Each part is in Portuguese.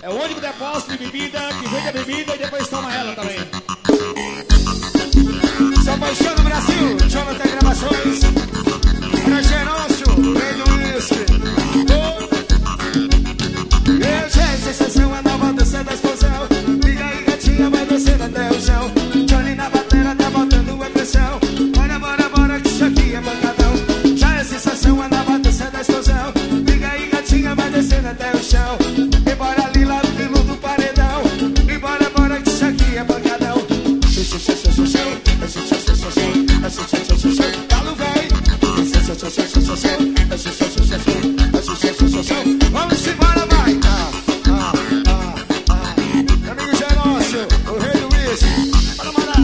É o único depósito de bebida que vende a bebida e depois toma ela também. Só paixão no Brasil, Jonathan Gravações. Pra Genócio, rei do uísque. Eu já é sensação, a nova dança da explosão. Liga aí, gatinha, vai descendo até o chão. Johnny na bateria tá botando a pressão. Bora, bora, bora, que isso aqui é pancadão. Já é sensação, a nova dança da explosão. Liga aí, gatinha, vai descendo até o chão. E bora ali lá no pelo do paredão. E bora, bora, que isso aqui é pancadão. Galo véi. Vamos embora, vai. Amigo Genócio, o rei do uísque. Bora mandar.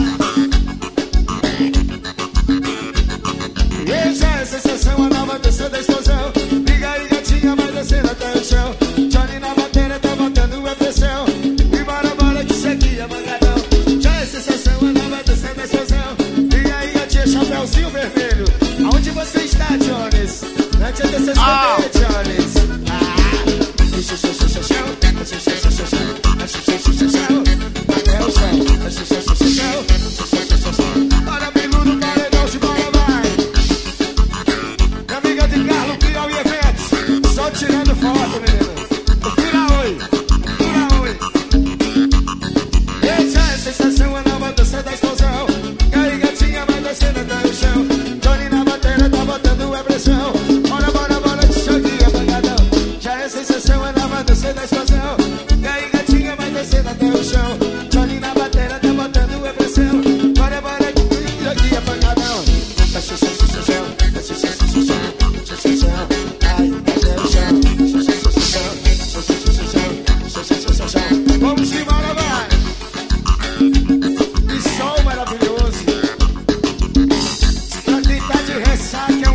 E já é sensação, a nova dança da explosão. Liga aí, gatinha, vai descendo até o chão. Johnny na bateria tá botando a pressão. E bora, bora, que isso aqui é mangadão. Já é sensação, a nova dança da explosão. Liga aí, gatinha, chapéuzinho vermelho. Aonde você está, Jones? Não adianta você esconder, Jones. Bora, biludo, paredão, se bora, vai. Minha amiga de Carlos, Piauí Eventos. Só tirando foto, menino. Fura oi, fura oi. Essa é a sensação, a nova dança da explosão. E aí, gatinha, vai descendo até o chão. Johnny na bateria tá botando a pressão. Bora, bora, bora, que isso aqui é pancadão. Já é sensação, a nova dança da explosão. E aí, gatinha, vai descendo até o chão. Johnny na bateria tá botando a pressão. Bora, bora, que isso aqui é pancadão. Vamos embora, vai. Que sol maravilhoso. Pra quem tá de ressaca